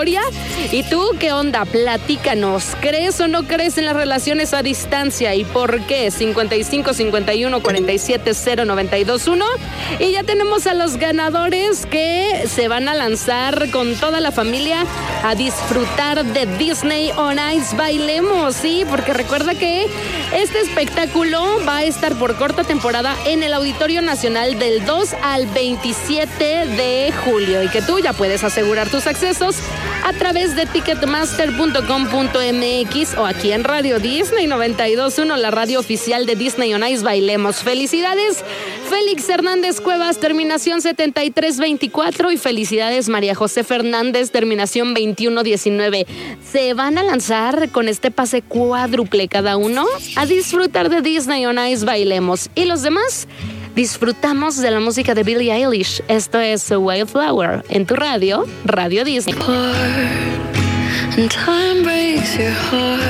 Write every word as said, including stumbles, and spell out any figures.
¿Y tú qué onda? Platícanos. ¿Crees o no crees en las relaciones a distancia? ¿Y por qué? cincuenta y cinco, cincuenta y uno, cuarenta y siete, cero, noventa y dos, uno. Y ya tenemos a los ganadores que se van a lanzar con toda la familia a disfrutar de Disney on Ice. Bailemos, sí, porque recuerda que este espectáculo va a estar por corta temporada en el Auditorio Nacional del dos al veintisiete de julio y que tú ya puedes asegurar tus accesos a través de ticketmaster punto com punto m x o aquí en Radio Disney noventa y dos punto uno, la radio oficial de Disney on Ice. Bailemos. Felicidades, Félix Hernández Cuevas, terminación setenta y tres veinticuatro, y felicidades, María José Fernández, terminación veintiuno diecinueve. Se van a lanzar con este pase cuádruple cada uno a disfrutar de Disney on Ice. Bailemos. Y los demás disfrutamos de la música de Billie Eilish. Esto es Wildflower en tu radio, Radio Disney.